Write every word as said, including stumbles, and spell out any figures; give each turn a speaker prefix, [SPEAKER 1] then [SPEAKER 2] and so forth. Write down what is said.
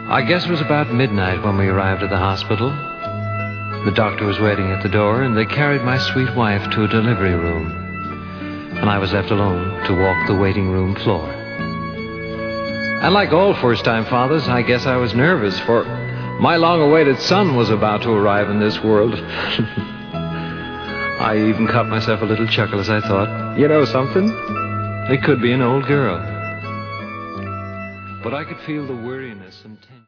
[SPEAKER 1] I guess it was about midnight when we arrived at the hospital. The doctor was waiting at the door, and they carried my sweet wife to a delivery room. And I was left alone to walk the waiting room floor. And like all first-time fathers, I guess I was nervous, for my long-awaited son was about to arrive in this world. I even caught myself a little chuckle as I thought, you know something? It could be an old girl. But I could feel the weariness and tension.